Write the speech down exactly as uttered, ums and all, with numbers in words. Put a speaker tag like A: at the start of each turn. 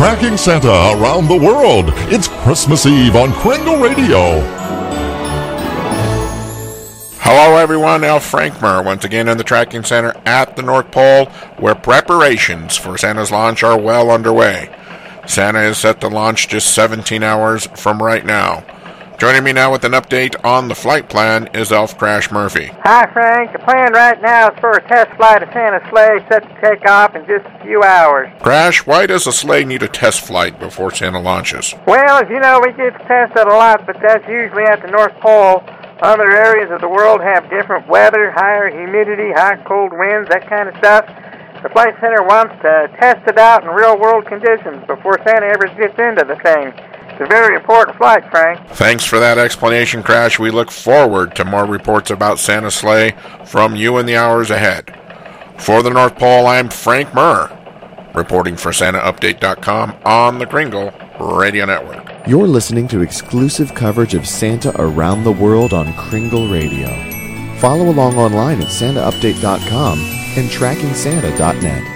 A: Tracking Santa around the world. It's Christmas Eve on Kringle Radio.
B: Hello everyone, Al Frankmer once again in the Tracking Center at the North Pole, where preparations for Santa's launch are well underway. Santa is set to launch just seventeen hours from right now. Joining me now with an update on the flight plan is Elf Crash Murphy.
C: Hi Frank, the plan right now is for a test flight of Santa's sleigh set to take off in just a few hours.
B: Crash, why does a sleigh need a test flight before Santa launches?
C: Well, as you know, we get tested a lot, but that's usually at the North Pole. Other areas of the world have different weather, higher humidity, high cold winds, that kind of stuff. The Flight Center wants to test it out in real-world conditions before Santa ever gets into the thing. It's a very important flight, Frank.
B: Thanks for that explanation, Crash. We look forward to more reports about Santa's sleigh from you in the hours ahead. For the North Pole, I'm Frank Murr, reporting for Santa Update dot com on the Kringle Radio Network.
D: You're listening to exclusive coverage of Santa around the world on Kringle Radio. Follow along online at Santa Update dot com and Tracking Santa dot net.